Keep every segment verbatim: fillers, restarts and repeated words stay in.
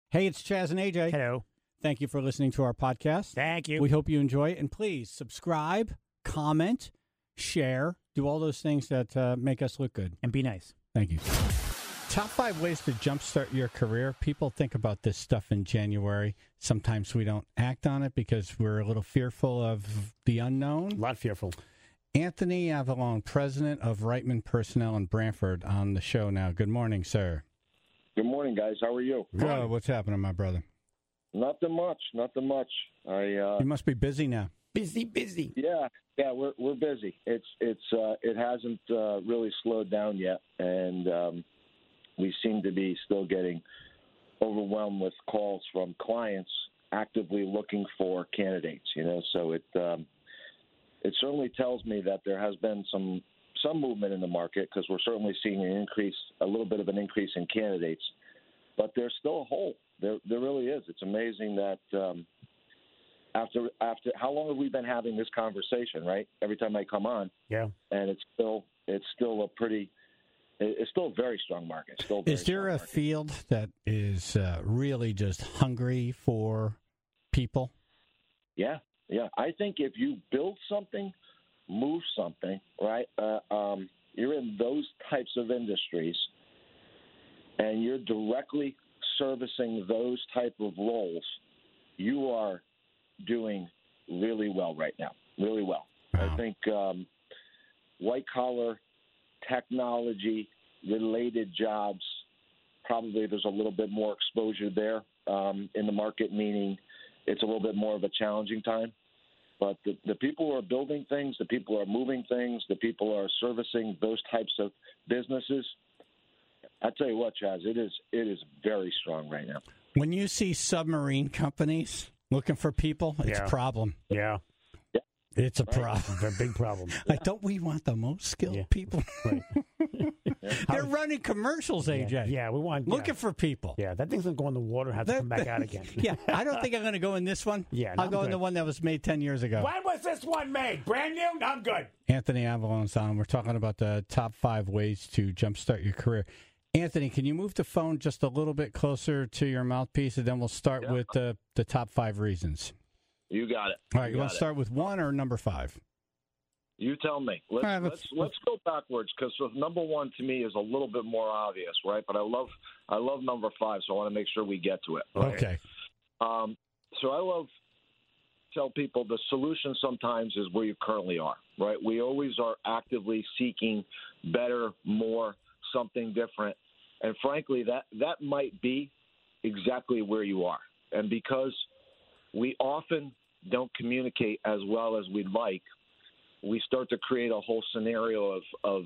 Hey, it's Chaz and A J. Hello. Thank you for listening to our podcast. Thank you. We hope you enjoy it. And please subscribe, comment, share, do all those things that uh, make us look good. And be nice. Thank you. Top five ways to jumpstart your career. People think about this stuff in January. Sometimes we don't act on it because we're a little fearful of the unknown. A lot fearful. Anthony Avalon, president of Reitman Personnel in Brantford, on the show now. Good morning, sir. Good morning, guys. How are you? Good. What's happening, my brother? Nothing much. Nothing much. I. Uh, You must be busy now. Busy, busy. yeah, yeah. We're we're busy. It's it's uh, it hasn't uh, really slowed down yet, and um, we seem to be still getting overwhelmed with calls from clients actively looking for candidates. You know, so it um, it certainly tells me that there has been some. some movement in the market because we're certainly seeing an increase, a little bit of an increase in candidates, but there's still a hole. There, there really is. It's amazing that um, after after how long have we been having this conversation? Right, every time I come on, Yeah. and it's still it's still a pretty, it's still a very strong market. It's still a very Is there strong a market. field that is uh, really just hungry for people? Yeah, yeah. I think if you build something, move something, right? Uh, um, you're in those types of industries, and you're directly servicing those type of roles. You are doing really well right now, really well. Wow. I think um, white collar, technology related jobs. Probably there's a little bit more exposure there um, in the market, meaning it's a little bit more of a challenging time. But the, the people who are building things, the people who are moving things, the people who are servicing those types of businesses, I tell you what, Chaz, it is it is very strong right now. When you see submarine companies looking for people, it's Yeah. a problem. Yeah. Yeah. It's a Right. problem. It's a big problem. Like, don't we want the most skilled Yeah. people? Right. They're running commercials, A J. Yeah, yeah, we want Looking yeah. for people. Yeah, that thing's going to go in the water and have to That- come back out again. yeah, I don't think I'm going to go in this one. Yeah, no, I'll go I'm in the good. one that was made ten years ago. When was this one made? Brand new? I'm good. Anthony Avalon's on. We're talking about the top five ways to jumpstart your career. Anthony, can you move the phone just a little bit closer to your mouthpiece, and then we'll start Yeah. with the, the top five reasons. You got it. All right, you, got want to it. start with one or number five? You tell me. Let's All right, let's, let's- let's go backwards because number one to me is a little bit more obvious, right? But I love I love number five, so I want to make sure we get to it. Right? Okay. Um, so I love tell people the solution sometimes is where you currently are, right? We always are actively seeking better, more, something different, and frankly, that that might be exactly where you are. And because we often don't communicate as well as we'd like, we start to create a whole scenario of, of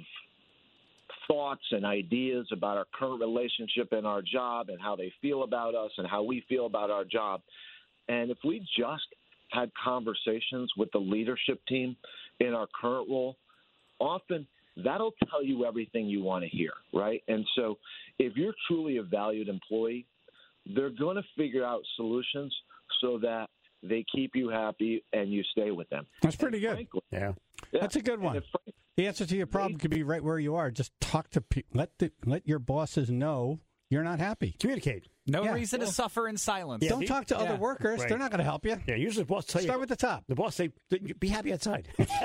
thoughts and ideas about our current relationship and our job and how they feel about us and how we feel about our job. And if we just had conversations with the leadership team in our current role, often that'll tell you everything you want to hear, right? And so if you're truly a valued employee, they're going to figure out solutions so that they keep you happy and you stay with them. That's pretty good. Frankly, Yeah. yeah. That's a good And one. if- The answer to your problem could be right where you are. Just talk to people. Let the let your bosses know you're not happy. Communicate. No Yeah. reason to suffer in silence. Yeah, Don't see? talk to Yeah. other workers. Right. They're not going to help you. Yeah, usually the boss tell Start you. with the top. The boss say, "Be happy outside."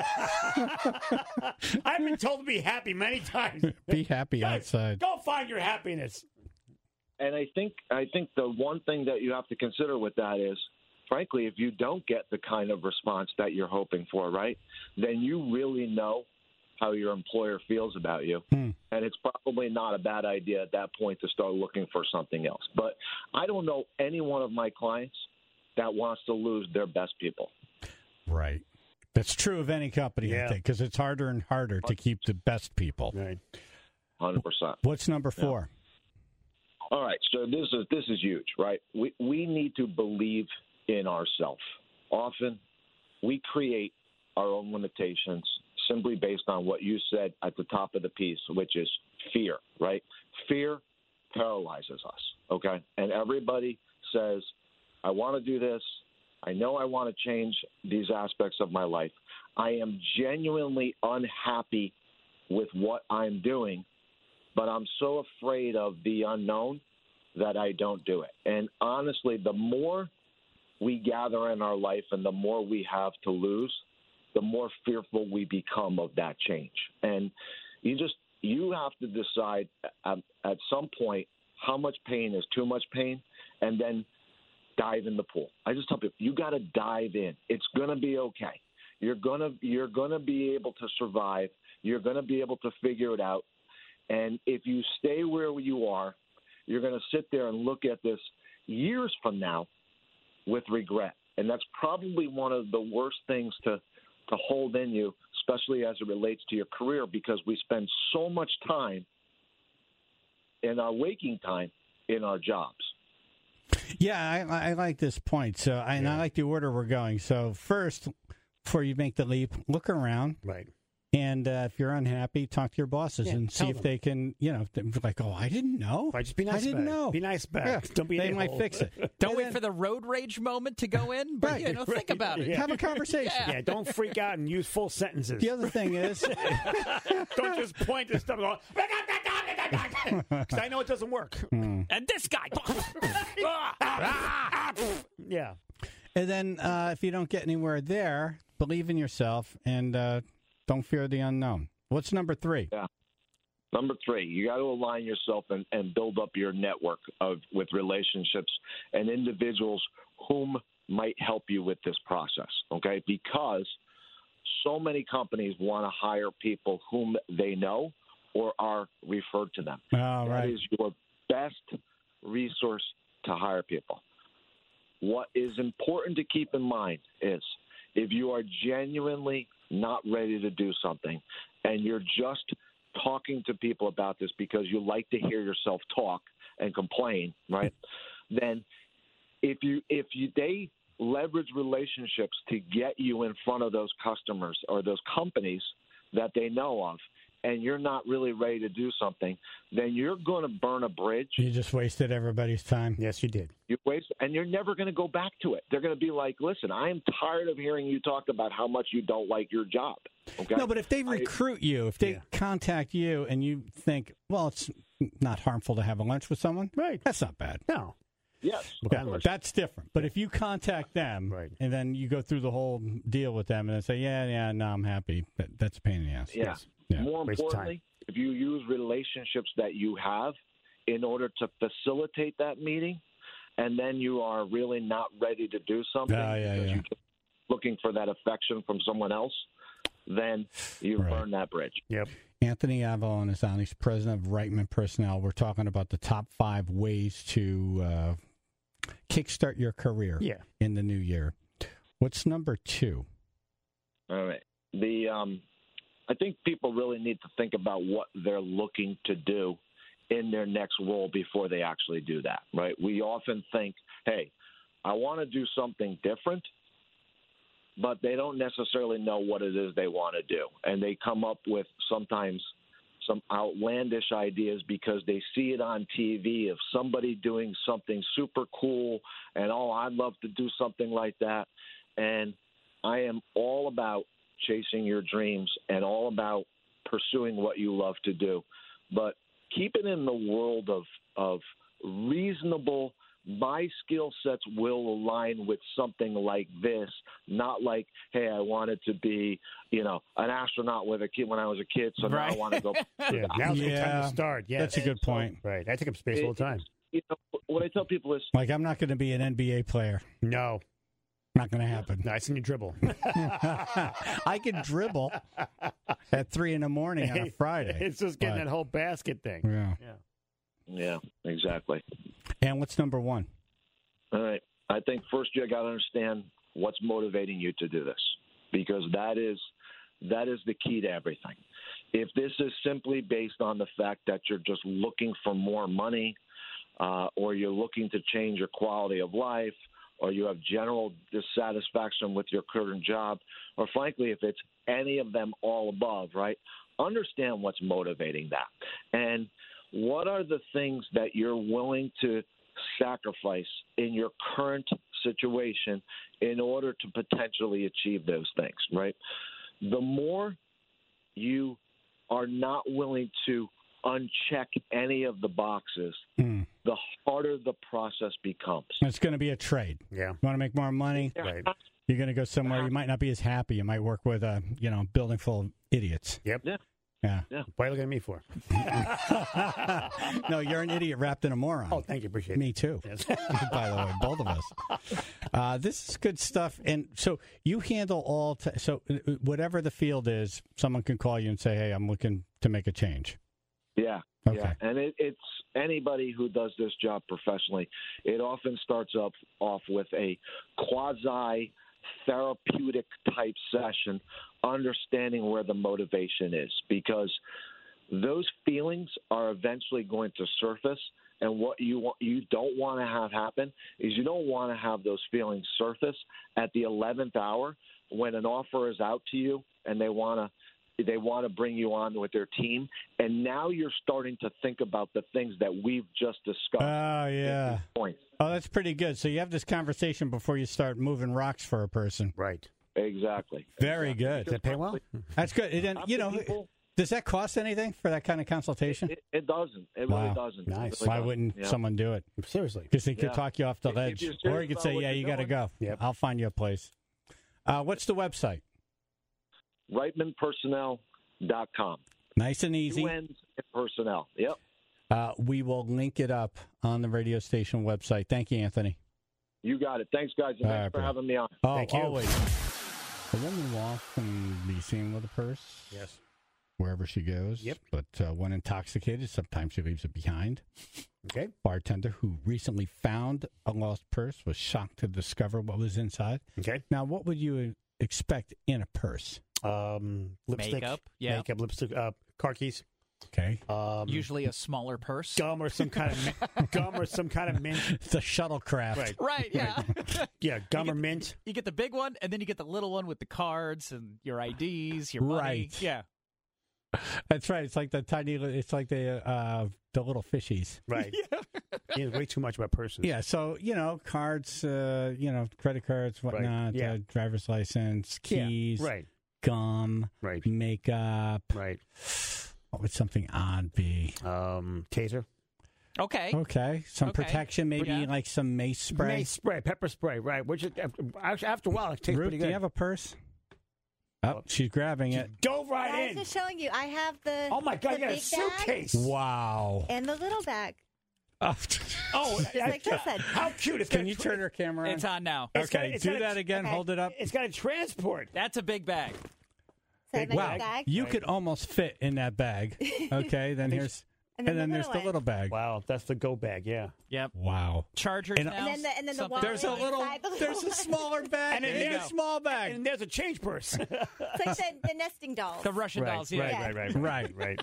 I've been told to be happy many times. Be happy Guys, outside. Go find your happiness. And I think I think the one thing that you have to consider with that is, frankly, if you don't get the kind of response that you're hoping for, right, then you really know how your employer feels about you. Hmm. And it's probably not a bad idea at that point to start looking for something else. But I don't know any one of my clients that wants to lose their best people. Right. That's true of any company, I Yeah. think, because it's harder and harder to keep the best people. Right. one hundred percent. What's number four? All right, so this is this is huge, right? We we need to believe in ourselves. Often, we create our own limitations simply based on what you said at the top of the piece, which is fear, right? Fear paralyzes us, okay? And everybody says, I want to do this. I know I want to change these aspects of my life. I am genuinely unhappy with what I'm doing, but I'm so afraid of the unknown that I don't do it. And honestly, the more we gather in our life and the more we have to lose, the more fearful we become of that change. And you just, you have to decide at, at some point how much pain is too much pain, and then dive in the pool. I just tell people, you got to dive in. It's going to be okay. You're going to, you're going to be able to survive. You're going to be able to figure it out. And if you stay where you are, you're going to sit there and look at this years from now with regret. And that's probably one of the worst things to, to hold in you, especially as it relates to your career, because we spend so much time in our waking time in our jobs. Yeah, I, I like this point. So, I, and I like the order we're going. So, first, before you make the leap, look around. Right. And uh, if you're unhappy, talk to your bosses Yeah, and see if them. they can, you know, like, oh, I didn't know. Right, just be nice I didn't back. know. Be nice back. Yeah, Don't be an They might a-hole. fix it. Don't And wait then- for the road rage moment to go in, but Right, you know, right, think about it. yeah. Have a conversation. Yeah. Yeah, don't freak out and use full sentences. The other thing is, Don't just point to stuff and go, because I know it doesn't work. And this guy. Yeah. and then uh, if you don't get anywhere there, believe in yourself and uh, don't fear the unknown. What's number three? Number three, you got to align yourself and, and build up your network of with relationships and individuals whom might help you with this process, okay? Because so many companies want to hire people whom they know or are referred to them. Oh, That right. is your best resource to hire people. What is important to keep in mind is if you are genuinely not ready to do something and you're just talking to people about this because you like to hear yourself talk and complain, right? Then if you if you they leverage relationships to get you in front of those customers or those companies that they know of, and you're not really ready to do something, then you're going to burn a bridge. You just wasted everybody's time. Yes, you did. You waste, and you're never going to go back to it. They're going to be like, "Listen, I am tired of hearing you talk about how much you don't like your job." Okay? No, but if they recruit you, if they Yeah. contact you and you think, well, it's not harmful to have a lunch with someone, Right. that's not bad. No. yes, What kind of lunch? That's different. But if you contact them Right. and then you go through the whole deal with them and they say, yeah, yeah, no, I'm happy, that, that's a pain in the ass. yeah. Yeah. More Waste of time. importantly, if you use relationships that you have in order to facilitate that meeting, and then you are really not ready to do something Oh, yeah, because yeah. you're just looking for that affection from someone else, then you Right. burn that bridge. Yep. Anthony Avalon is on. He's president of Reitman Personnel. We're talking about the top five ways to uh, kickstart your career Yeah. in the new year. What's number two? All right. The um, I think people really need to think about what they're looking to do in their next role before they actually do that, right? We often think, hey, I want to do something different, but they don't necessarily know what it is they want to do. And they come up with sometimes some outlandish ideas because they see it on T V of somebody doing something super cool and, oh, I'd love to do something like that. And I am all about chasing your dreams and all about pursuing what you love to do. But keep it in the world of of reasonable, my skill sets will align with something like this, not like, hey, I wanted to be, you know, an astronaut with a kid when I was a kid, so now I Right. want to go. Yeah. Now's a good time Yeah. to start. Yeah. That's a good point. Right. I take up space all the time. You know, what I tell people is, Like, I'm not going to be an N B A player. No. Not going to happen. No, I seen you dribble. I can dribble at three in the morning on a Friday. It's just getting But- that whole basket thing. Yeah. yeah, exactly. And what's number one? All right. I think first you got to understand what's motivating you to do this, because that is that is the key to everything. If this is simply based on the fact that you're just looking for more money, uh, or you're looking to change your quality of life, or you have general dissatisfaction with your current job, or frankly, if it's any of them all above, right? Understand what's motivating that. And what are the things that you're willing to sacrifice in your current situation in order to potentially achieve those things, right? The more you are not willing to uncheck any of the boxes, Mm. the harder the process becomes. It's going to be a trade. Yeah. You want to make more money? Right. You're going to go somewhere. You might not be as happy. You might work with a you know building full of idiots. Yep. Yeah. Yeah. Yeah. What are you looking at me for? No, you're an idiot wrapped in a moron. Oh, thank you. Appreciate it. Me too. Yes. By the way, both of us. Uh, this is good stuff. And so you handle all. T- so uh, whatever the field is, someone can call you and say, "Hey, I'm looking to make a change." Yeah. Okay. Yeah. And it, it's anybody who does this job professionally. It often starts up off with a quasi therapeutic type session, understanding where the motivation is, because those feelings are eventually going to surface. And what you want, you don't want to have happen is you don't want to have those feelings surface at the eleventh hour when an offer is out to you and they want to they want to bring you on with their team, and now you're starting to think about the things that we've just discussed. Oh yeah. Point. Oh, that's pretty good. So you have this conversation before you start moving rocks for a person. Right. Exactly. Very exactly. good. Does that pay well? That's good. And then, you know, People, does that cost anything for that kind of consultation? it, it doesn't. It Wow. really doesn't. Nice. It really Why doesn't. wouldn't Yeah. someone do it? Seriously. Because he could Yeah. talk you off the If- if ledge. you're Or serious he could about say, what yeah, you're you got to doing. go. Yep. I'll find you a place. Uh, what's the website? Reitman Personnel dot com. Nice and easy. U N Personnel. Yep. Uh, we will link it up on the radio station website. Thank you, Anthony. You got it. Thanks, guys, and All thanks right, for bro. having me on. Oh, Thank you. always. A woman will often be seen with a purse Yes. wherever she goes. Yep. But uh, when intoxicated, sometimes she leaves it behind. Okay. Bartender who recently found a lost purse was shocked to discover what was inside. Okay. Now, what would you expect in a purse? Um, lipstick. Makeup, yeah. Makeup, lipstick, uh, car keys. Okay. Um, Usually a smaller purse. gum or some kind of mint, gum or some kind of mint. The shuttlecraft. Right. Right, yeah. Yeah, gum You or get- mint. You get the big one, and then you get the little one with the cards and your I Ds, your money. Right. Yeah. That's right. It's like the tiny, li- it's like the uh, the little fishies. Right. Yeah, way too much about persons. Yeah. So, you know, cards, uh, you know, credit cards, whatnot, Yeah. uh, driver's license, Yeah, keys, Right. gum, Right. makeup. Right. What would something odd be? Um, taser. Okay. Okay. Some Okay. protection, maybe Yeah. like some mace spray. Mace spray, pepper spray. Right. Which is, actually, after a while, it tastes Ruth, pretty do good. you have a purse? Oh, she's grabbing it. Dove I right was in. just showing you. I have the Oh my God! the You got a big bag suitcase. Wow. and the little bag. Oh, like this then. how cute! It's Can got a you tra- turn her camera on? It's on now. It's got- Okay, it's do got a- that again. okay. Hold it up. It's got a transport. That's a big bag. So I Big have my Wow, big bag. you Right. could almost fit in that bag. Okay, then here's And and then then the there's little the one. little bag. Wow, that's the go bag. Yeah. Yep. Wow. Chargers And- now. And then the- and then the something wallet. There's a little. Inside the little There's a one. smaller bag And then and a there's- small bag. And there's a change purse. It's like the, the nesting dolls. The Russian right, dolls. Yeah. right, Yeah. right, right, Right. right, right.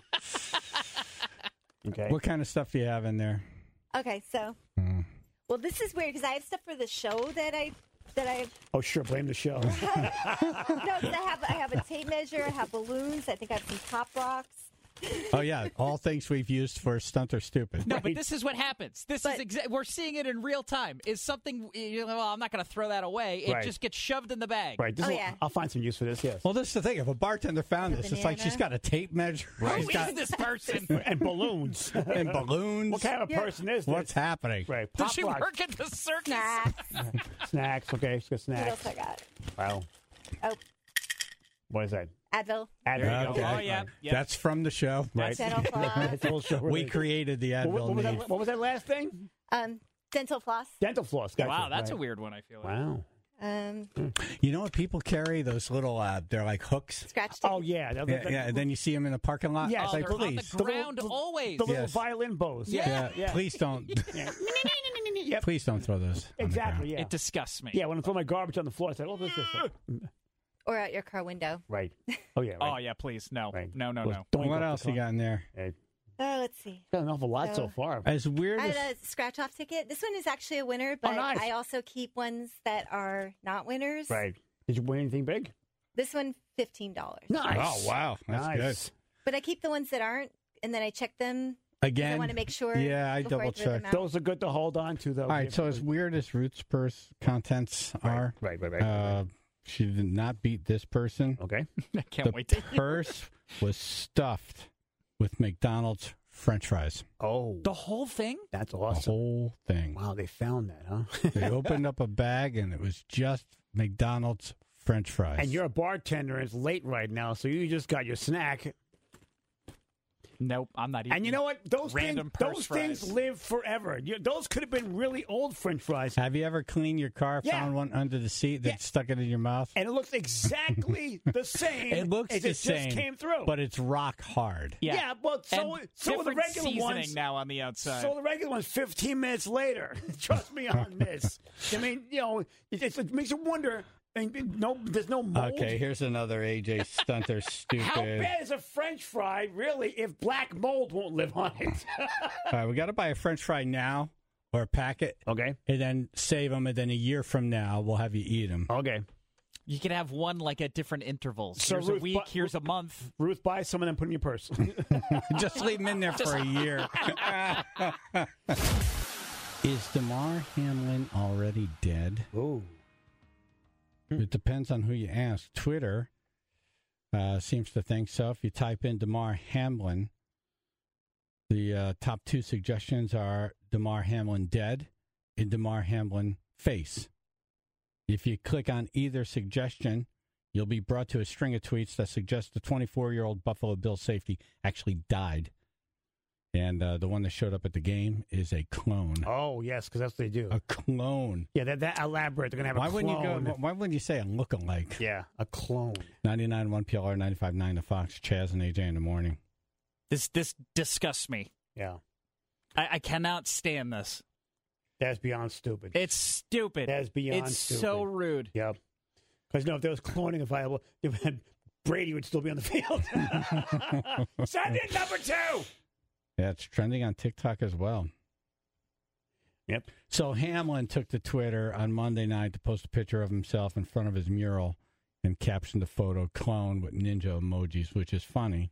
Okay. What kind of stuff do you have in there? Okay, so Hmm. well, this is weird because I have stuff for the show that I that I Oh, sure. Blame the show. no, 'cause I have I have a tape measure. I have balloons. I think I have some pop rocks. Oh yeah, all things we've used for stunt or stupid. No, but this is what happens. This But- is exa- we're seeing it in real time. Is something you know? Well, I'm not going to throw that away. It Right. just gets shoved in the bag. Right. This Oh, will- yeah. I'll find some use for this. Yes. Well, this is the thing. If a bartender found this, it's like banana. she's got a tape measure, Who she's is got this person? And balloons. and balloons. What kind of Yeah. person is this? What's happening? Right. Does Pop she rocks. work at the circus? Snacks. Snacks. Okay. She's got What snacks. else I got? Wow. Oh, What is that? Advil, Advil. There you go. Okay. Oh yeah. yeah. That's from the show. Right. dental floss, It's a little show We related. created the What, Advil what, was need. that, what was that last thing? um, dental floss. Dental floss. Gotcha. Wow, that's right. a weird one. I feel like. Wow. Um, You know what people carry? Those little, uh, they're like hooks. scratch tape. Oh yeah. That- Yeah, that- yeah. And then you see them in the parking lot. Yeah, It's Oh, like, they're on please, the The ground little- always. the little Yes. violin bows. yeah, Yeah. please don't, Yeah. Yep. please don't throw those. on the Exactly. ground. Yeah. It disgusts me. Yeah. When I throw my garbage on the floor, I say, "Oh, this is Or out your car window. right." Oh yeah. Oh Right. yeah, please no, Right. no, no, Well, no. don't What go else for you got in there? Hey, Oh, let's see. got an awful lot so So- far. As weird I as had a scratch off ticket. This one is actually a winner, but nice. I also keep ones that are not winners. Right. Did you win anything big? This one, fifteen dollars. Nice. Oh wow, that's nice. But I keep the ones that aren't, and then I check them. good. 'cause Again, I want to make sure. yeah, I before double throw them check. out. Those are good to hold on to, though. All right, so as weird as Ruth's purse contents are, Right. Right. Right. uh, she did not beat this person. okay. I can't The wait to hear. purse was stuffed with McDonald's French fries. Oh, The whole thing? that's The awesome. whole thing. Wow, they found that, huh? They opened up a bag, and it was just McDonald's French fries. And you're a bartender, and it's late right now, so you just got your snack. Nope, I'm not eating. And you know what? Those Random things, purse those fries. things live forever. You, those could have been really old French fries, Have you ever cleaned your car, Yeah. found one under the seat that Yeah. stuck it in your mouth? and it looks exactly the same. It looks as the it same, just came through. but it's rock hard. Yeah, yeah, well, so and so are the different regular seasoning ones. now on the outside. So the regular one's fifteen minutes later. Trust me on this. I mean, you know, it, it, it makes you wonder. I mean, no, there's no mold. Okay, here's another A J Stunter stupid. How bad is a French fry, really, if black mold won't live on it? All right, we got to buy a French fry now or a packet, Okay. and then save them, and then a year from now we'll have you eat them. Okay. You can have one like at different intervals. So here's a Ruth, week, but- here's a month. Ruth, buy some of them, put them in your purse. Just leave them in there for a year. Is DeMar Hamlin already dead? Ooh. It depends on who you ask. Twitter uh, seems to think so. If you type in DeMar Hamlin, the uh, top two suggestions are DeMar Hamlin dead and DeMar Hamlin face. If you click on either suggestion, you'll be brought to a string of tweets that suggest the twenty-four-year-old Buffalo Bills safety actually died. And uh, the one that showed up at the game is a clone. Oh, yes, because that's what they do. A clone. Yeah, that, that elaborate. They're going to have Why a wouldn't clone. you go? Why wouldn't you say a look-alike? Yeah, a clone. ninety-nine point one P L R, ninety-five point nine The Fox, Chaz and A J in the morning. This this disgusts me. Yeah. I, I cannot stand this. That's beyond stupid. It's stupid. That is beyond it's stupid. so rude. Yep. Because, no, if there was cloning available, Brady would still be on the field. Send in number two. Yeah, it's trending on TikTok as well. Yep. So Hamlin took to Twitter on Monday night to post a picture of himself in front of his mural and captioned the photo clone with ninja emojis, which is funny.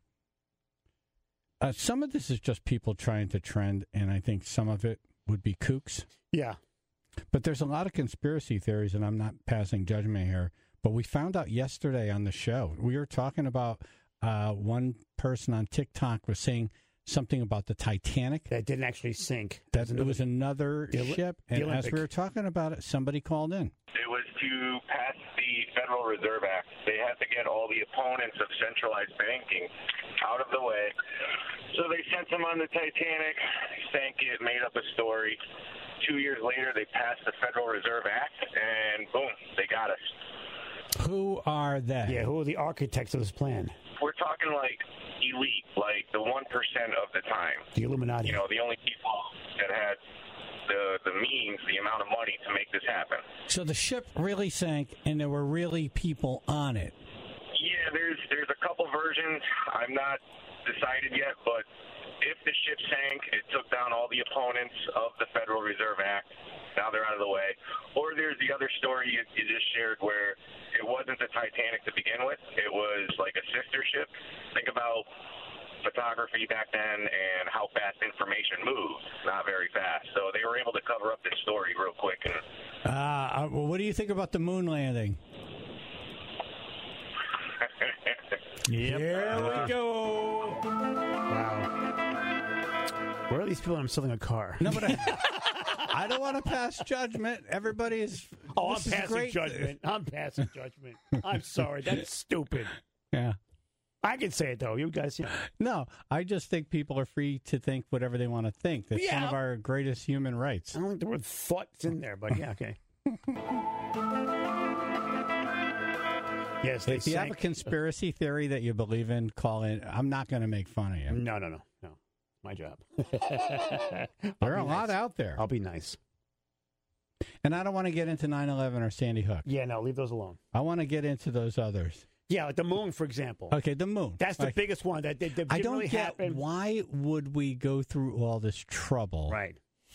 Uh, some of this is just people trying to trend, and I think some of it would be kooks. Yeah. But there's a lot of conspiracy theories, and I'm not passing judgment here. But we found out yesterday on the show, we were talking about uh, one person on TikTok was saying something about the Titanic. That didn't actually sink. That it was another the Oli- ship, the and as Olympic. we were talking about it, somebody called in. It was to pass the Federal Reserve Act. They had to get all the opponents of centralized banking out of the way. So they sent them on the Titanic, sank it, made up a story. Two years later, they passed the Federal Reserve Act, and boom, they got us. Who are they? Yeah, who are the architects of this plan? We're talking like elite, like the one percent of the time. The Illuminati. You know, the only people that had the the means, the amount of money to make this happen. So the ship really sank, and there were really people on it. Yeah, there's there's a couple versions. I'm not decided yet, but if the ship sank, it took down all the opponents of the Federal Reserve Act. Now they're out of the way. Or there's the other story you, you just shared where it wasn't the Titanic to begin with. It was like a sister ship. Think about photography back then and how fast information moved. Not very fast. So they were able to cover up this story real quick. And Uh, well, what do you think about the moon landing? Yep. Here we go. Wow. Where are these people? I'm selling a car. No, but I, I don't want to pass judgment. Everybody is. Oh, I'm this is passing great. judgment. I'm passing judgment. I'm sorry. That's stupid. Yeah. I can say it, though. You guys, you know. No, I just think people are free to think whatever they want to think. That's one Yeah. of our greatest human rights. I don't think the word thought's in there, but yeah, okay. Yes, they If you have a sank. conspiracy theory that you believe in, call in. I'm not going to make fun of you. No, no, no, no. My job. There are a lot out there. I'll be nice. And I don't want to get into nine eleven or Sandy Hook. Yeah, no, leave those alone. I want to get into those others. Yeah, like the moon, for example. Okay, the moon. That's the Like, biggest one that, that, that I didn't don't really get happen. why would we go through all this trouble. Right.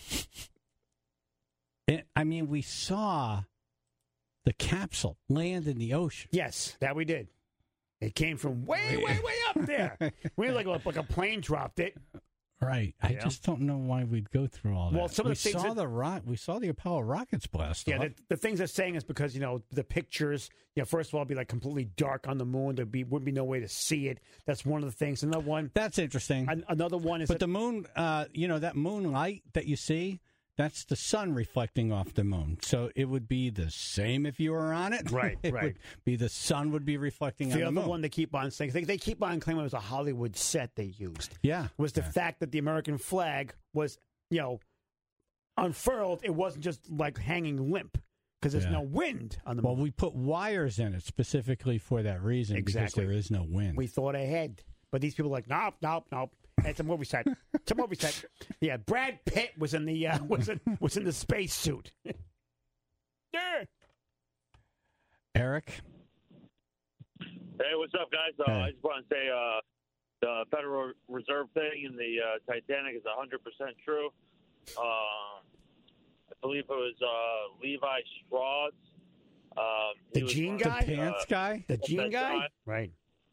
And, I mean, we saw the capsule land in the ocean. Yes, that we did. It came from way, way, way up there. We like a, like a plane dropped it. Right. I Yeah. just don't know why we'd go through all that. Well, some of we the things saw that- the rock. We saw the Apollo rockets blast Yeah, off. the, the things they're saying is because, you know, the pictures, you know, first of all, it'd be like completely dark on the moon. There be wouldn't be no way to see it. That's one of the things. Another one, That's interesting. an, another one is but that, the moon, uh, you know, that moonlight that you see, that's the sun reflecting off the moon. So it would be the same if you were on it. Right, it right. Would be the sun would be reflecting the on the other moon. one they keep on saying, they, they keep on claiming it was a Hollywood set they used. yeah. Was the yeah. fact that the American flag was, you know, unfurled. It wasn't just like hanging limp because there's Yeah. no wind on the Well, moon. we put wires in it specifically for that reason Exactly. because there is no wind. We thought ahead. But these people are like, nope, nope, nope. It's a movie set. It's a movie set. Yeah, Brad Pitt was in the uh, was in was in the space suit. Yeah. Eric? Hey, what's up, guys? Uh, Hey. I just want to say uh, the Federal Reserve thing in the uh, Titanic is one hundred percent true. Uh, I believe it was uh, Levi Strauss. Um, he The was jean one of The guy? pants uh, guy? The jean That's guy? right. Right.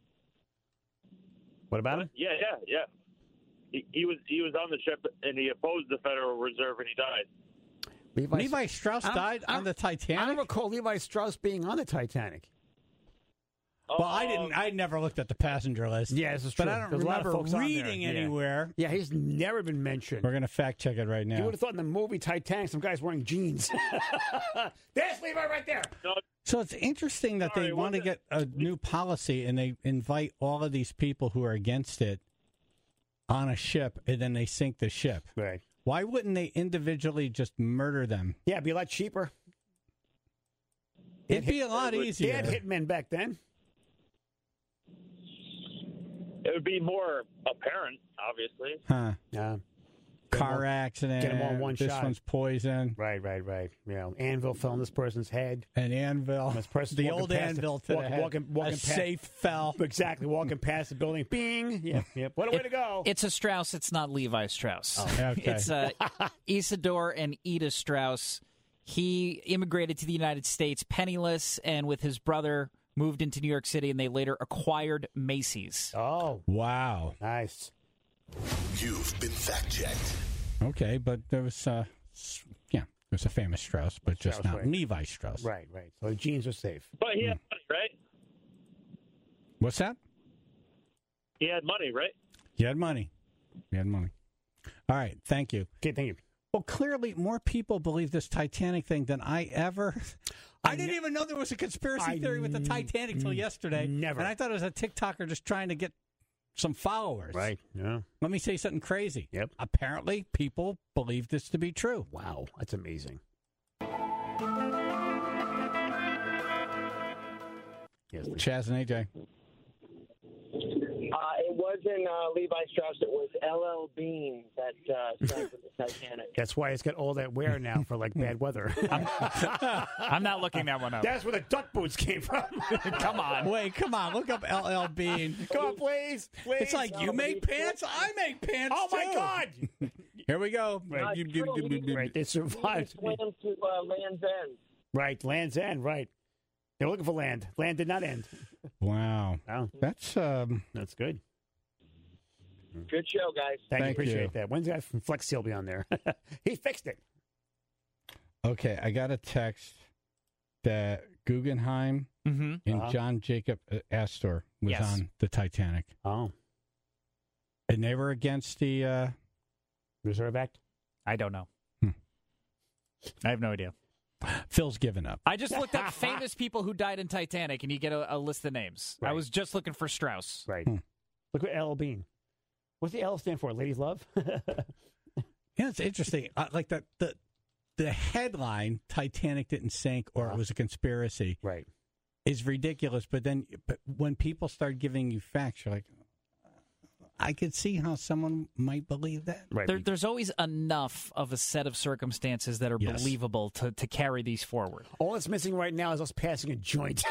What about him? Yeah, yeah, yeah. He, he was he was on the ship and he opposed the Federal Reserve and he died. Levi, Levi Strauss I don't- died I on the don't- I Titanic? don't recall Levi Strauss being on the Titanic. Well, I Um, didn't. I never looked at the passenger list. Yeah, this is but true. I don't There's a lot of remember folks on there. reading Yeah. anywhere. Yeah, he's never been mentioned. We're going to fact check it right You now. would have thought in the movie Titanic, some guy's wearing jeans. There's Levi right there. No, So it's interesting that Sorry, they want to wasn't- get a new policy and they invite all of these people who are against it on a ship and then they sink the ship. Right. Why wouldn't they individually just murder them? Yeah, it'd be a lot cheaper. It'd be a lot They easier. had hitmen back then. it would be more apparent, obviously. Huh. Yeah. Car accident. get 'em all in one this shot. one's poison. Right, right, right. You know, anvil fell on this person's head. An anvil. This person's the walking old past anvil the- to walk- the head. walking- walking a past- safe fell. Exactly, walking past the building. Bing. Yep, yep. What a way to go. It's a Strauss. It's not Levi Strauss. Okay. It's uh, Isidore and Ida Strauss. He immigrated to the United States penniless, and with his brother moved into New York City, and they later acquired Macy's. Oh, Wow. nice. You've been fact-checked. Okay, but there was, uh, s- yeah, there's a famous Strauss, but just Strauss, not right. Levi Strauss. Right, right. So the jeans are safe. But he had money, right? What's that? He had money, right? You had money. You had money. All right, thank you. Okay, thank you. Well, clearly more people believe this Titanic thing than I ever. I, didn't even know there was a conspiracy I theory with the Titanic till n- yesterday. never. And I thought it was a TikToker just trying to get some followers. Right. Yeah. Let me say something crazy. Yep. Apparently, people believe this to be true. Wow, that's amazing. Yes, Lee. Chaz and A J. Uh, it wasn't uh, Levi Strauss. It was L L Bean that uh, sank with the Titanic. That's why it's got all that wear now for like bad weather. I'm not looking that one up. That's where the duck boots came from. Come on. Wait, come on. Look up L L Bean. Come on, please, please. It's like, you make pants? I make pants, oh my too. God! Here we go. Right. You- you- you- you- you- Right, they He survived. swam to uh, Land's End. Right, Land's End. Right, they're looking for land. Land did not end. Wow. Oh, That's, um, that's good. Good show, guys. Thank, you. Thank Appreciate you. that. When's the guy from Flex Seal be on there? He fixed it. okay. I got a text that Guggenheim Mm-hmm. and Uh-huh. John Jacob Astor was Yes. on the Titanic. Oh, And they were against the, uh, Reserve Act. I don't know. Hmm. I have no idea. Phil's given up. I just looked up famous people who died in Titanic, and you get a, a list of names. I Right. was just looking for Strauss. Right. Hmm. Look what L L Bean. What's the L stand for? Ladies Love. Yeah, it's interesting. Uh, like the, the the headline, Titanic didn't sink or it was a conspiracy, right. is ridiculous. But then but when people start giving you facts, you're like, I could see how someone might believe that. Right. There, there's always enough of a set of circumstances that are Yes. believable to, to carry these forward. All that's missing right now is us passing a joint.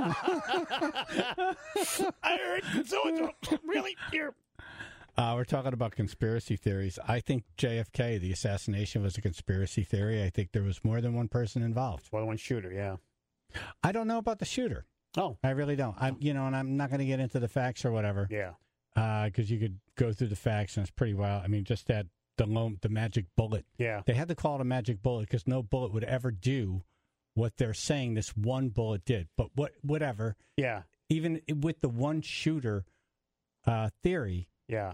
I heard so really here. Uh, we're talking about conspiracy theories. I think J F K, the assassination, was a conspiracy theory. I think there was more than one person involved. Well, one shooter, yeah. I don't know about the shooter. Oh, I really don't. I'm, you know, and I'm not going to get into the facts or whatever. yeah. because you could go through the facts and it's pretty wild. I mean, just that the loan, the magic bullet. Yeah. They had to call it a magic bullet because no bullet would ever do what they're saying this one bullet did. But what, whatever. Yeah. Even with the one shooter uh, theory. Yeah.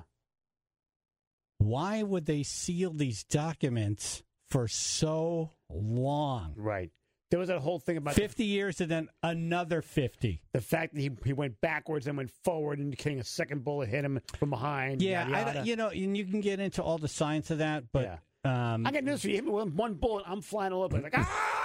Why would they seal these documents for so long? Right. There was that whole thing about fifty years and then another fifty. The fact that he he went backwards and went forward, indicating a second bullet hit him from behind. Yeah, yada, I, yada. you know, and you can get into all the science of that, but Yeah. um, I got news for you. Hit me with one bullet, I'm flying all over. Like, ah!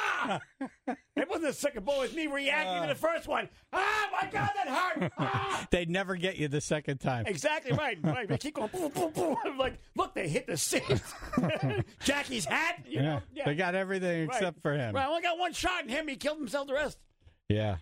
It wasn't the second bullet. It's me reacting Uh. to the first one. Ah, my God, that hurt. Ah! they'd never get you the second time. Exactly right. Right. They keep going. Boom, boom, boom. I'm like, look, they hit the seat. Jackie's hat. You Yeah. know? Yeah. They got everything Right. except for him. Right. I only got one shot in him. He killed himself. The rest. Yeah.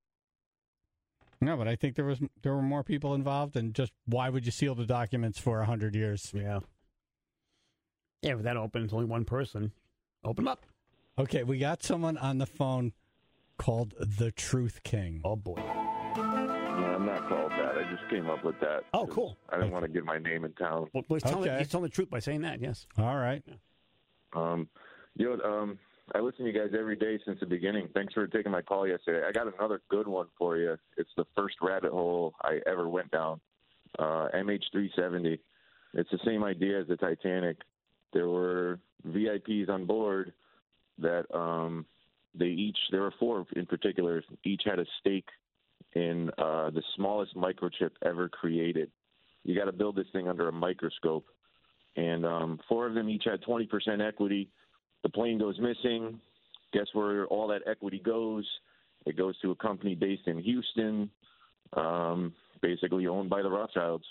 No, but I think there was there were more people involved, and just why would you seal the documents for a hundred years? Yeah. Yeah, but that opens only one person. Open them up. Okay, we got someone on the phone called the Truth King. Oh boy. No, I'm not called that. I just came up with that. Oh, cool. I didn't want to get my name in town. Well, he's telling, Okay. he's telling the truth by saying that. Yes. All right. Um, you know, um, I listen to you guys every day since the beginning. Thanks for taking my call yesterday. I got another good one for you. It's the first rabbit hole I ever went down. Uh, M H three seventy. It's the same idea as the Titanic. There were V I Ps on board that um, they each, there were four in particular, each had a stake in uh, the smallest microchip ever created. You got to build this thing under a microscope. And um, four of them each had twenty percent equity. The plane goes missing. Guess where all that equity goes? It goes to a company based in Houston, um, basically owned by the Rothschilds.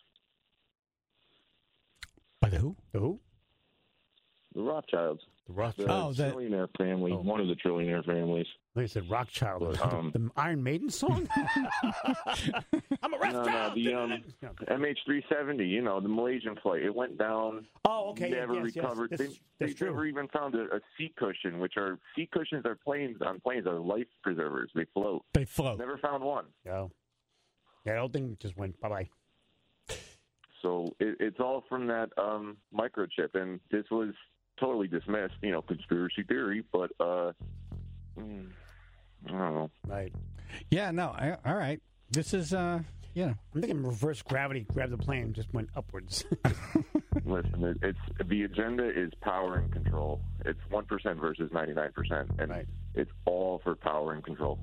By the who? The who? The Rothschilds. The Rothschilds. The Oh, that- trillionaire family. Oh. One of the trillionaire families. Like I said, Rothschild. Um, the Iron Maiden song? I'm a No, Rothschild. no, the um, M H three seventy, you know, the Malaysian flight. It went down. Oh, okay. yeah, Never yes, yes. recovered. That's, they that's they true. never even found a, a seat cushion, which are seat cushions are planes on planes are life preservers. They float. They float. Never found one. Oh. Yeah, the whole thing just went bye-bye. So it, it's all from that um, microchip, and this was totally dismissed. You know, conspiracy theory, but uh, mm, I don't know. Right. Yeah, no, I, all right. This is, uh, you know. I'm thinking reverse gravity grabbed the plane and just went upwards. Listen, it, it's the agenda is power and control. It's one percent versus ninety-nine percent, and Right. it's all for power and control.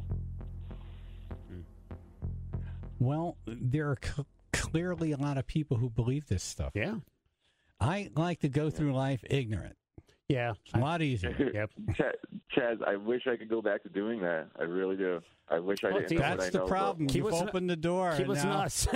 Well, there are c- clearly a lot of people who believe this stuff. Yeah. I like to go through life ignorant. Yeah. It's a lot easier. Yep. Ch- Chaz, I wish I could go back to doing that. I really do. I wish I Well, didn't see, know what That's I the know. problem. Keep You've listening- opened the door. Keep and listening to now- us.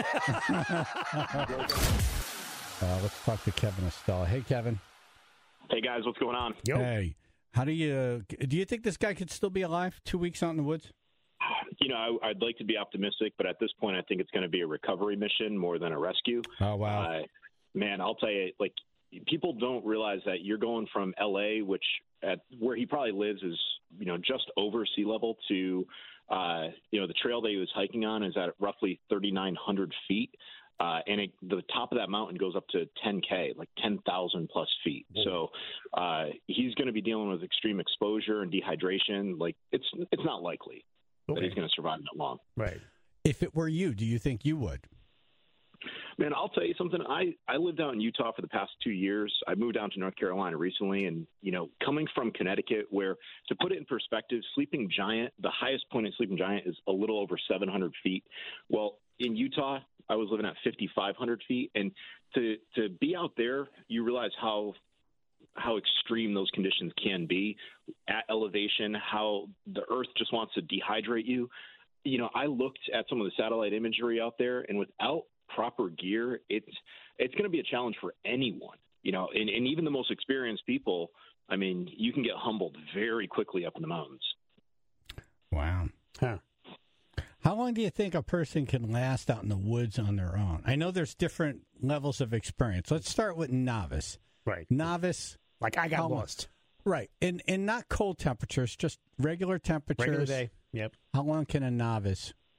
Uh, let's talk to Kevin Estella. Hey, Kevin. Hey guys, what's going on? Yo. Hey. How do you, do you think this guy could still be alive two weeks out in the woods? You know, I, I'd like to be optimistic, but at this point, I think it's going to be a recovery mission more than a rescue. Oh, wow. Uh, man, I'll tell you, like, people don't realize that you're going from L A, which at where he probably lives is, you know, just over sea level, to, uh, you know, the trail that he was hiking on is at roughly thirty-nine hundred feet. Uh, and it, the top of that mountain goes up to ten K, like ten thousand plus feet. So uh, he's going to be dealing with extreme exposure and dehydration. Like, it's it's not likely that Okay. he's going to survive that long. Right. If it were you, do you think you would? Man, I'll tell you something. I, I lived out in Utah for the past two years. I moved down to North Carolina recently. And, you know, coming from Connecticut, where, to put it in perspective, Sleeping Giant, the highest point in Sleeping Giant is a little over seven hundred feet. Well, in Utah, I was living at fifty-five hundred feet. And to, to be out there, you realize how how extreme those conditions can be at elevation, how the earth just wants to dehydrate you. You know, I looked at some of the satellite imagery out there, and without proper gear, it's it's going to be a challenge for anyone, you know, and, and even the most experienced people. I mean, you can get humbled very quickly up in the mountains. Wow. Huh. How long do you think a person can last out in the woods on their own? I know there's different levels of experience. Let's start with novice. Right. Novice. Like I got how lost. Much? Right. And and not cold temperatures, just regular temperatures. Regular day. Yep. How long can a novice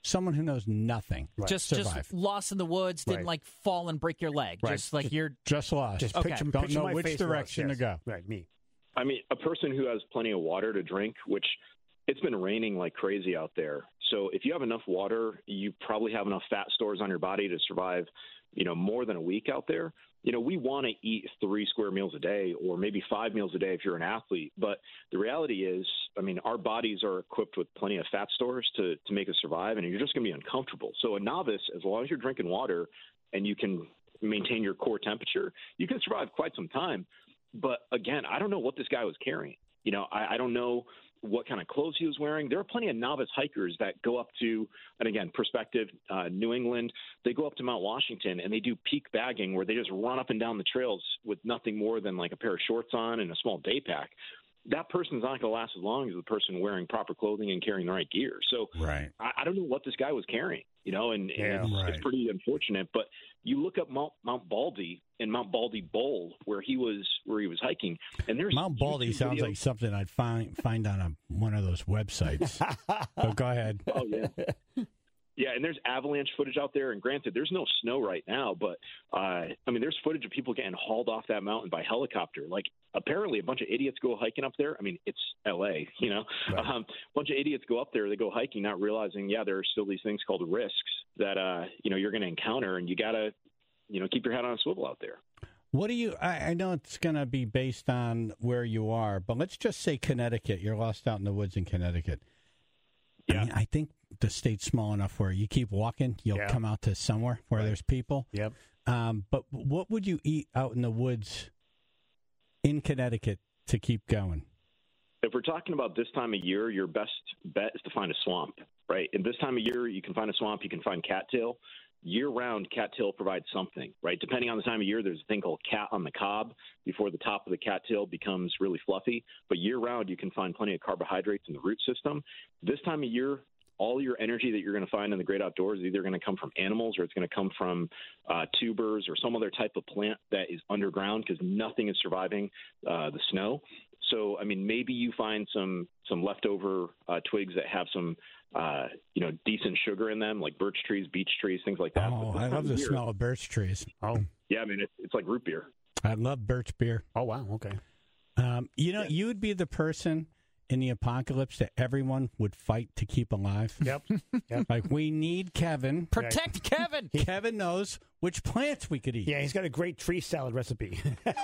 someone who knows nothing. Right. Just survive. just lost in the woods, didn't Right. like fall and break your leg. Right. Just like Just- you're Just lost. Just Okay. picture, Don't picture know my which face direction lost, to yes. go. Right, me. I mean, a person who has plenty of water to drink, which it's been raining like crazy out there. So if you have enough water, you probably have enough fat stores on your body to survive, you know, more than a week out there. You know, we want to eat three square meals a day or maybe five meals a day if you're an athlete. But the reality is, I mean, our bodies are equipped with plenty of fat stores to, to make us survive, and you're just going to be uncomfortable. So a novice, as long as you're drinking water and you can maintain your core temperature, you can survive quite some time. But again, I don't know what this guy was carrying. You know, I, I don't know what kind of clothes he was wearing. There are plenty of novice hikers that go up to, and again, perspective, uh, New England, they go up to Mount Washington and they do peak bagging where they just run up and down the trails with nothing more than like a pair of shorts on and a small day pack. That person's not going to last as long as the person wearing proper clothing and carrying the right gear. So Right. I, I don't know what this guy was carrying, you know, and, and Yeah, it's, right. it's pretty unfortunate. But you look up Mount, Mount Baldy and Mount Baldy Bowl where he was where he was hiking, and there's Mount Baldy YouTube sounds videos- like something I'd find find on a, one of those websites. But go ahead. Oh yeah, yeah. And there's avalanche footage out there. And granted, there's no snow right now, but uh, I mean, there's footage of people getting hauled off that mountain by helicopter. Like apparently, a bunch of idiots go hiking up there. I mean, it's L A, you know. Right. Um, a bunch of idiots go up there. They go hiking, not realizing, yeah, there are still these things called risks that uh, you know you're going to encounter, and you gotta, you know, keep your head on a swivel out there. What do you? I, I know it's going to be based on where you are, but let's just say Connecticut. You're lost out in the woods in Connecticut. Yeah. I, mean, I think the state's small enough where you keep walking, you'll Yeah. come out to somewhere where Right. there's people. Yep. Um, but what would you eat out in the woods in Connecticut to keep going? If we're talking about this time of year, your best bet is to find a swamp, right? And this time of year, you can find a swamp, you can find cattail. Year-round, cattail provides something, right? Depending on the time of year, there's a thing called cat on the cob before the top of the cattail becomes really fluffy. But year-round, you can find plenty of carbohydrates in the root system. This time of year, all your energy that you're going to find in the great outdoors is either going to come from animals or it's going to come from uh, tubers or some other type of plant that is underground because nothing is surviving uh, the snow. So, I mean, maybe you find some some leftover uh, twigs that have some, uh, you know, decent sugar in them, like birch trees, beech trees, things like that. Oh, But this I time love of the year- smell of birch trees. Oh. Yeah, I mean, it, it's like root beer. I love birch beer. Oh, wow. Okay. Um, you know, you would be the person in the apocalypse that everyone would fight to keep alive. Yep. Yep. Like, we need Kevin. protect Kevin. Kevin knows which plants we could eat. Yeah, he's got a great tree salad recipe.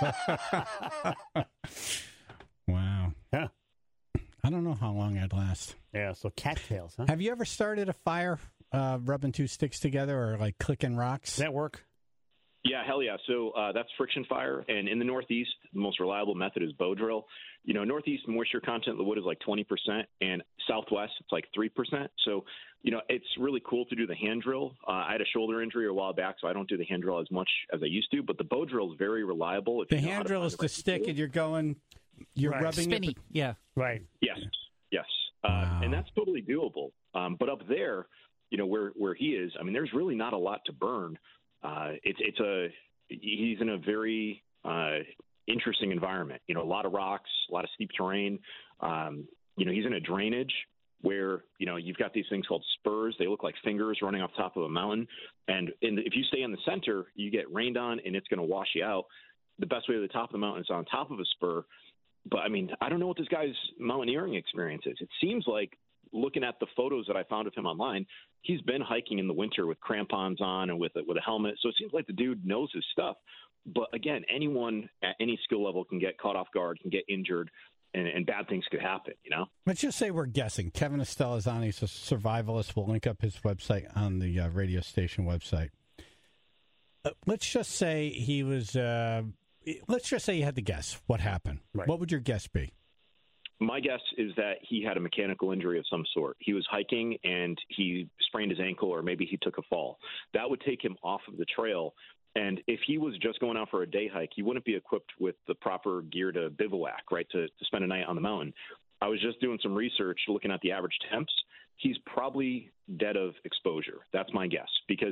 Wow. Yeah. I don't know how long I'd last. Yeah, so cattails, huh? Have you ever started a fire uh, rubbing two sticks together or like clicking rocks? Does that work? Yeah, hell yeah. So uh, that's friction fire. And in the Northeast, the most reliable method is bow drill. You know, Northeast moisture content of the wood is like twenty percent, and Southwest, it's like three percent. So, you know, it's really cool to do the hand drill. Uh, I had a shoulder injury a while back, so I don't do the hand drill as much as I used to. But the bow drill is very reliable. If The you know how hand to drill find is the the right stick, tool. and you're going, you're Right. rubbing Spinny. it. Yeah. Right. Yes, yes, uh, Wow. and that's totally doable. Um, but up there, you know, where where he is, I mean, there's really not a lot to burn. Uh, it's it's a he's in a very uh, interesting environment. You know, a lot of rocks, a lot of steep terrain. Um, you know, he's in a drainage where you know you've got these things called spurs. They look like fingers running off top of a mountain, and in the, if you stay in the center, you get rained on, and it's going to wash you out. The best way to the top of the mountain is on top of a spur. But, I mean, I don't know what this guy's mountaineering experience is. It seems like, looking at the photos that I found of him online, he's been hiking in the winter with crampons on and with a, with a helmet. So it seems like the dude knows his stuff. But, again, anyone at any skill level can get caught off guard, can get injured, and, and bad things could happen, you know? Let's just say we're guessing. Kevin Estelle is on. He's a survivalist. We'll link up his website on the uh, radio station website. Uh, let's just say he was... Uh, let's just say you had to guess what happened. Right. What would your guess be? My guess is that he had a mechanical injury of some sort. He was hiking and he sprained his ankle, or maybe he took a fall. That would take him off of the trail. And if he was just going out for a day hike, he wouldn't be equipped with the proper gear to bivouac, right, to, to spend a night on the mountain. I was just doing some research looking at the average temps. He's probably dead of exposure. That's my guess, because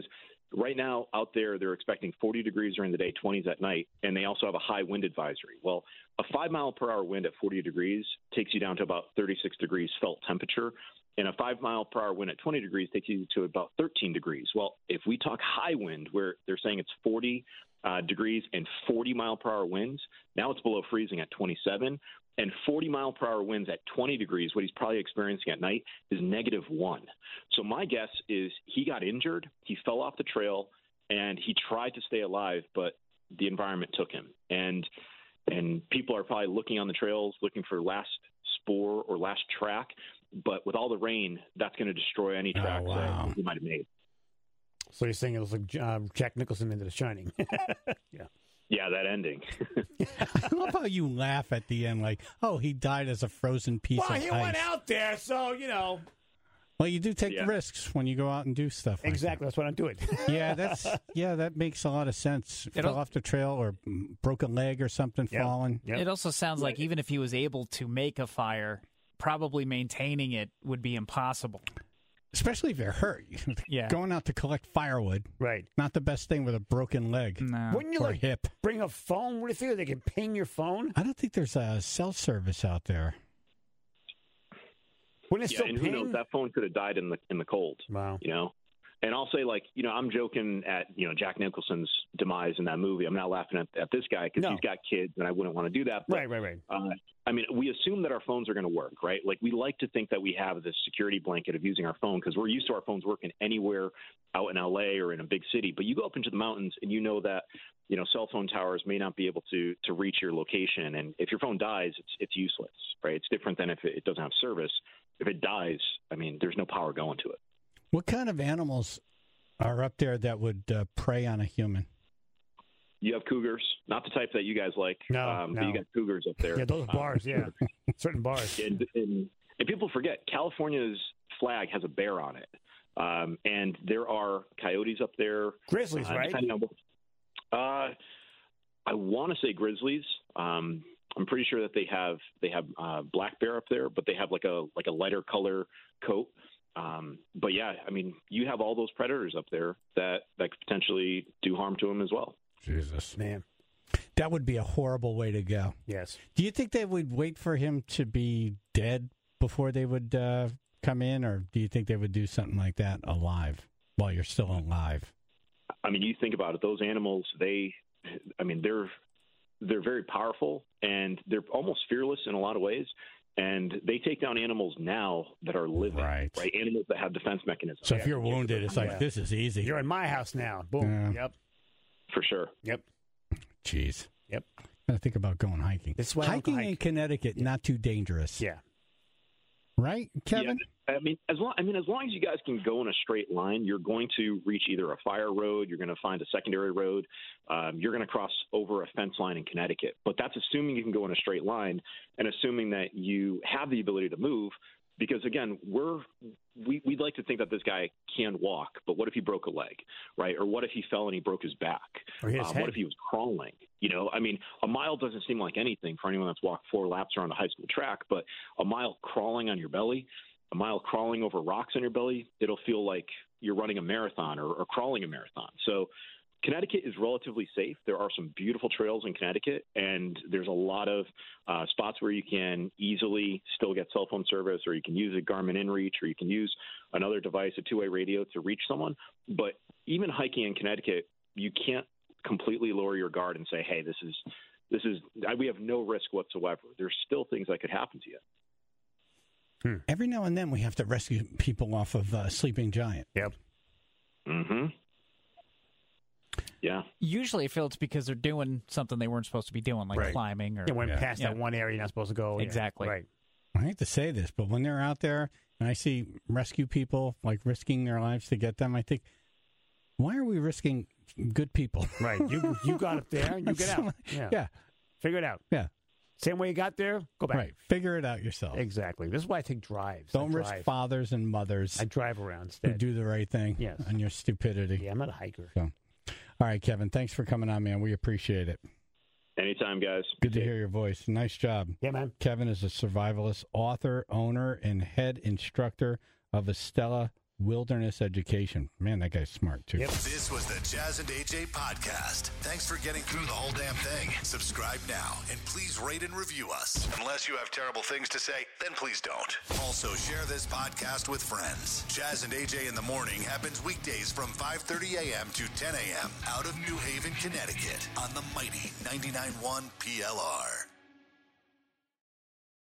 right now out there, they're expecting forty degrees during the day, twenties at night, and they also have a high wind advisory. Well, a five mile per hour wind at forty degrees takes you down to about thirty-six degrees felt temperature, and a five mile per hour wind at twenty degrees takes you to about thirteen degrees. Well, if we talk high wind, where they're saying it's forty uh, degrees and forty mile per hour winds, now it's below freezing at twenty-seven. And forty mile per hour winds at twenty degrees, what he's probably experiencing at night, is negative one. So my guess is he got injured, he fell off the trail, and he tried to stay alive, but the environment took him. And and people are probably looking on the trails, looking for last spoor or last track. But with all the rain, that's going to destroy any tracks oh, wow. that he might have made. So you're saying it was like uh, Jack Nicholson into The Shining. Yeah. Yeah, that ending. I love how you laugh at the end, like, oh, he died as a frozen piece well, of he ice. went out there, so, you know. Well, you do take Yeah. risks when you go out and do stuff like Exactly, that's what I'm doing. that. Yeah, that's yeah, that makes a lot of sense. It Fell al- off the trail or broke a leg or something Yep. falling. Yep. It also sounds like even if he was able to make a fire, probably maintaining it would be impossible. Especially if you're hurt. Yeah. Going out to collect firewood. Right. Not the best thing with a broken leg No. Wouldn't you or like hip. bring a phone with you? They can ping your phone? I don't think there's a cell service out there. Wouldn't it Yeah, still and who ping? knows? That phone could have died in the in the cold. Wow. You know. And I'll say, like, you know, I'm joking at, you know, Jack Nicholson's demise in that movie. I'm not laughing at, at this guy because No. he's got kids and I wouldn't want to do that. But, Right, right, right. uh, I mean, we assume that our phones are going to work, right? Like, we like to think that we have this security blanket of using our phone because we're used to our phones working anywhere out in L A or in a big city. But you go up into the mountains and you know that, you know, cell phone towers may not be able to to reach your location. And if your phone dies, it's it's useless, right? It's different than if it, it doesn't have service. If it dies, I mean, there's no power going to it. What kind of animals are up there that would uh, prey on a human? You have cougars, not the type that you guys like. No, um, no. But you got cougars up there. Yeah, those Um, bars, yeah. Certain bars. And, and, and people forget, California's flag has a bear on it. Um, and there are coyotes up there. Grizzlies, uh, right? depending on what- Uh, I want to say grizzlies. Um, I'm pretty sure that they have they have uh, black bear up there, but they have like a like a lighter color coat. Um, but yeah, I mean, you have all those predators up there that, that could potentially do harm to them as well. Jesus. Man. That would be a horrible way to go. Yes. Do you think they would wait for him to be dead before they would uh, come in, or do you think they would do something like that alive while you're still alive? I mean, you think about it; those animals, they, I mean, they're they're very powerful and they're almost fearless in a lot of ways. And they take down animals now that are living, Right. right? Animals that have defense mechanisms. So if you're wounded, it's like, Yeah. this is easy. You're in my house now. Boom. Yeah. Yep. For sure. Yep. Jeez. Yep. I think about going hiking. This is why I don't hiking hike. in Connecticut, not too dangerous. Yeah. Right, Kevin? Yeah, I mean, as long I mean, as long as you guys can go in a straight line, you're going to reach either a fire road, you're going to find a secondary road, um, you're going to cross over a fence line in Connecticut. But that's assuming you can go in a straight line and assuming that you have the ability to move. Because again, we're we we'd like to think that this guy can walk, but what if he broke a leg, right? Or what if he fell and he broke his back? Or his Um, head. what if he was crawling? You know, I mean, a mile doesn't seem like anything for anyone that's walked four laps around a high school track, but a mile crawling on your belly, a mile crawling over rocks on your belly, it'll feel like you're running a marathon or, or crawling a marathon. So Connecticut is relatively safe. There are some beautiful trails in Connecticut, and there's a lot of uh, spots where you can easily still get cell phone service, or you can use a Garmin InReach, or you can use another device, a two-way radio, to reach someone. But even hiking in Connecticut, you can't completely lower your guard and say, hey, this is this is we have no risk whatsoever. There's still things that could happen to you. Hmm. Every now and then we have to rescue people off of uh, Sleeping Giant. Yep. Mm-hmm. Yeah. Usually, I feel it's because they're doing something they weren't supposed to be doing, like Right. climbing or They went Yeah. past Yeah. that one area you're not supposed to go. Yeah. Exactly. Right. I hate to say this, but when they're out there and I see rescue people like risking their lives to get them, I think, why are we risking good people? Right. You you got up there, you get out. Yeah. Yeah. Figure it out. Yeah. Same way you got there, go back. Right. Figure it out yourself. Exactly. This is why I take drives. Don't I risk drive. fathers and mothers I drive around who instead. do the right thing Yes. on your stupidity. Yeah, I'm not a hiker. So, all right, Kevin, thanks for coming on, man. We appreciate it. Anytime, guys. Good to hear your voice. Nice job. Yeah, man. Kevin is a survivalist, author, owner, and head instructor of Estella Wilderness Education. Man, that guy's smart, too. Yep. This was the Jazz and A J podcast. Thanks for getting through the whole damn thing. Subscribe now, and please rate and review us. Unless you have terrible things to say, then please don't. Also, share this podcast with friends. Jazz and A J in the Morning happens weekdays from five thirty a.m. to ten a.m. out of New Haven, Connecticut on the mighty ninety-nine point one P L R.